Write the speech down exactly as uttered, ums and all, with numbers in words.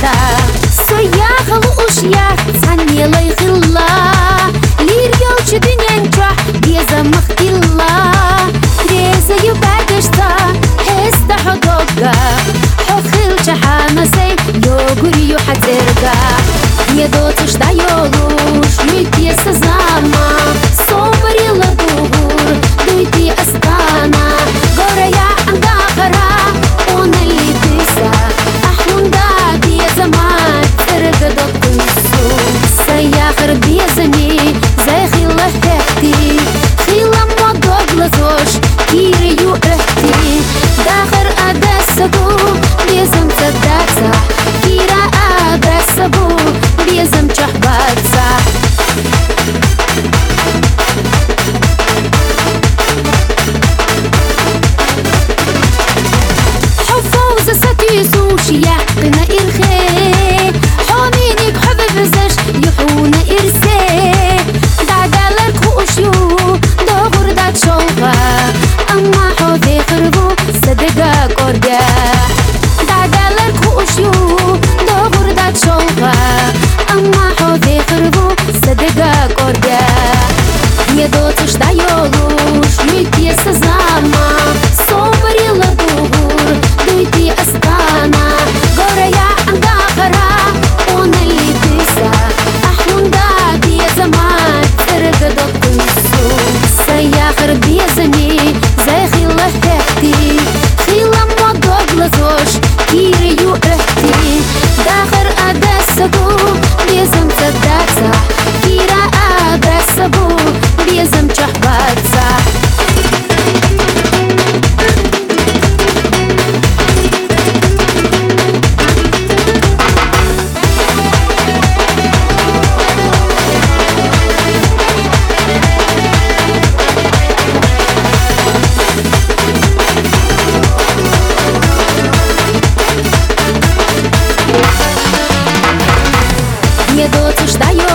بتا سوياخ وشياخ عني لا يخلا لير يوش دنيا نجح بيزا مختلا ريزا يبادشتا هستا حدوكا حخل جحانا سي يوغوري يحذركا يدوتش دا يولوش يدي سزاما صبري لدور دويتي أستانا غوريا عندها ona lidisa ahunda bieza mat terga dokusu sayakhr biezani zay khila hti khila modogla zosh kiri yu ehti dakhar adasabu biezam tsadaksa kira adasabu biezam chahbatsa سوشيا قنا إرخي حامينك حبب زش يحون إرسي دعدالك وشيو دغور دات شوقا أما حوذي خربو صدقا قرقا دعدالك وشيو دغور دات شوقا أما حوذي خربو صدقا قرقا يدوتش دا يولوش يدي سزاما صبري لدور دويتي أستانا غوريا عندها ona lidisa ahunda bieza mat terga dokusu sayakhr biezani zay khila hti khila modogla zosh kiri yu ehti dakhar adasabu biezam tsadaksa kira adasabu biezam chahbatsa Nie do cóż dają